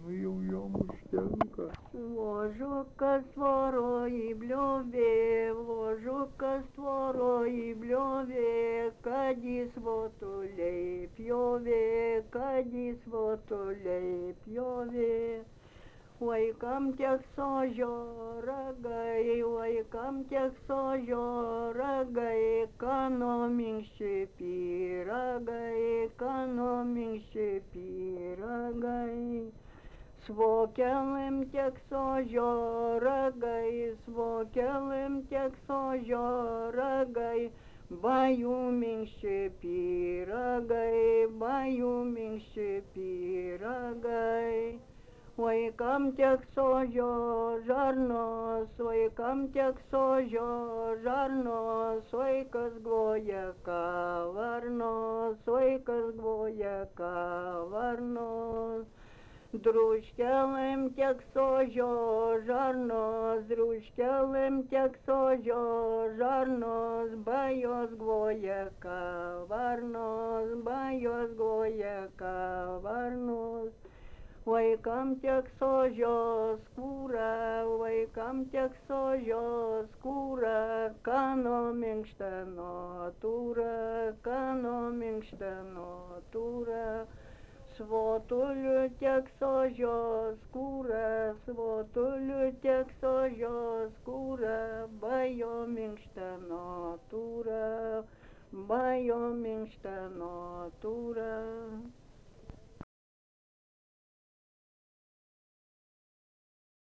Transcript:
nu jau jom užtenka. Ložukas tvoroj bliovė, ložukas tvoroj bliovė, kad jis votuliai pjovė, kad jis votuliai pjovė. Vaikam tiek sožio ragai, vaikam tiek sožio ragai, kano minkšti pyragai, kano minkšti pyragai. Svokelėm tiek sožio ragai, svokelėm tiek sožio ragai, bajų minkšti pyragai, bajų minkšti pyragai. Vaikam tiek sožio žarnos, vaikam tiek sožio žarnos, vaikas gloja kavarnos, vaikas gloja kavarnos. Druškelėm tiek sožio žarnos, druškelėm tiek sožio žarnos, bajos gloja kavarnos, bajos gloja kavarnos. Vaikam tiek sožio skūra, vaikam tiek sožio skūra, kano minkšta natūra, kano minkšta natūra. Svotulių tiek sožio skūra, svotulių tiek sožio skūra, bajo minkšta natūra, bajo minkšta natūra.